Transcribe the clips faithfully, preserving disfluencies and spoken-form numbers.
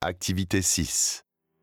Activité six.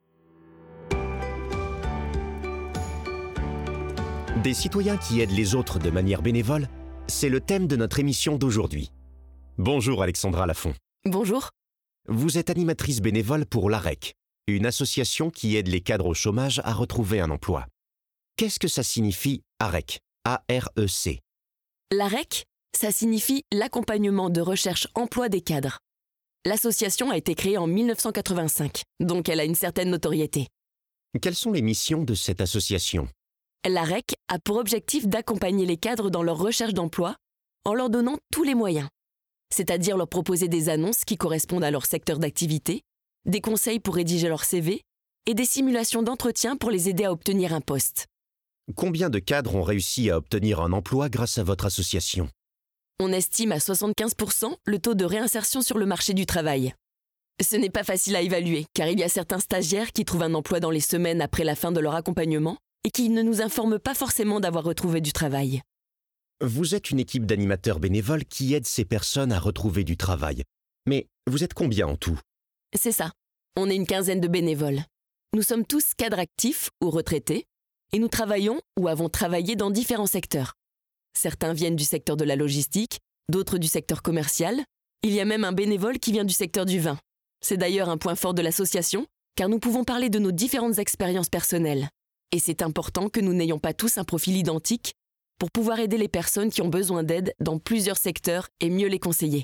Des citoyens qui aident les autres de manière bénévole, c'est le thème de notre émission d'aujourd'hui. Bonjour Alexandra Lafont. Bonjour. Vous êtes animatrice bénévole pour l'A R E C, une association qui aide les cadres au chômage à retrouver un emploi. Qu'est-ce que ça signifie A R E C? A R E C. L'A R E C, ça signifie l'accompagnement de recherche emploi des cadres. L'association a été créée en mille neuf cent quatre-vingt-cinq, donc elle a une certaine notoriété. Quelles sont les missions de cette association? L'A R E C a pour objectif d'accompagner les cadres dans leur recherche d'emploi en leur donnant tous les moyens, c'est-à-dire leur proposer des annonces qui correspondent à leur secteur d'activité, des conseils pour rédiger leur C V et des simulations d'entretien pour les aider à obtenir un poste. Combien de cadres ont réussi à obtenir un emploi grâce à votre association? On estime à soixante-quinze pour cent le taux de réinsertion sur le marché du travail. Ce n'est pas facile à évaluer, car il y a certains stagiaires qui trouvent un emploi dans les semaines après la fin de leur accompagnement et qui ne nous informent pas forcément d'avoir retrouvé du travail. Vous êtes une équipe d'animateurs bénévoles qui aide ces personnes à retrouver du travail. Mais vous êtes combien en tout? C'est ça. On est une quinzaine de bénévoles. Nous sommes tous cadres actifs ou retraités et nous travaillons ou avons travaillé dans différents secteurs. Certains viennent du secteur de la logistique, d'autres du secteur commercial. Il y a même un bénévole qui vient du secteur du vin. C'est d'ailleurs un point fort de l'association, car nous pouvons parler de nos différentes expériences personnelles. Et c'est important que nous n'ayons pas tous un profil identique pour pouvoir aider les personnes qui ont besoin d'aide dans plusieurs secteurs et mieux les conseiller.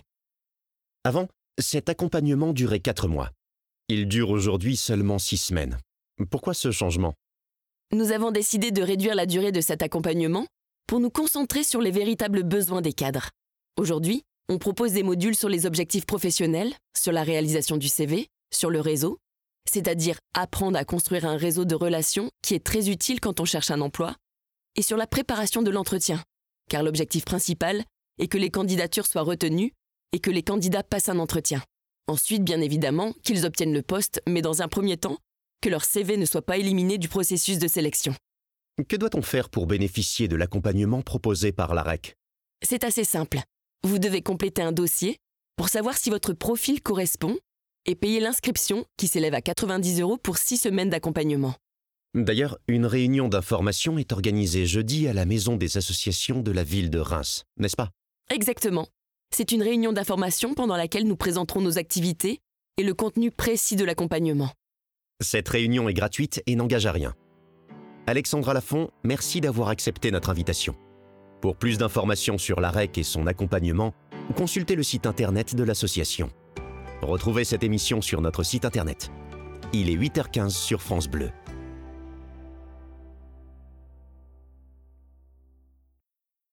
Avant, cet accompagnement durait quatre mois. Il dure aujourd'hui seulement six semaines. Pourquoi ce changement? Nous avons décidé de réduire la durée de cet accompagnement pour nous concentrer sur les véritables besoins des cadres. Aujourd'hui, on propose des modules sur les objectifs professionnels, sur la réalisation du C V, sur le réseau, c'est-à-dire apprendre à construire un réseau de relations qui est très utile quand on cherche un emploi, et sur la préparation de l'entretien, car l'objectif principal est que les candidatures soient retenues et que les candidats passent un entretien. Ensuite, bien évidemment, qu'ils obtiennent le poste, mais dans un premier temps, que leur C V ne soit pas éliminé du processus de sélection. Que doit-on faire pour bénéficier de l'accompagnement proposé par l'A R E C? C'est assez simple. Vous devez compléter un dossier pour savoir si votre profil correspond et payer l'inscription qui s'élève à quatre-vingt-dix euros pour six semaines d'accompagnement. D'ailleurs, une réunion d'information est organisée jeudi à la Maison des associations de la ville de Reims, n'est-ce pas? Exactement. C'est une réunion d'information pendant laquelle nous présenterons nos activités et le contenu précis de l'accompagnement. Cette réunion est gratuite et n'engage à rien. Alexandra Lafont, merci d'avoir accepté notre invitation. Pour plus d'informations sur l'A R E C et son accompagnement, consultez le site internet de l'association. Retrouvez cette émission sur notre site internet. Il est huit heures quinze sur France Bleu.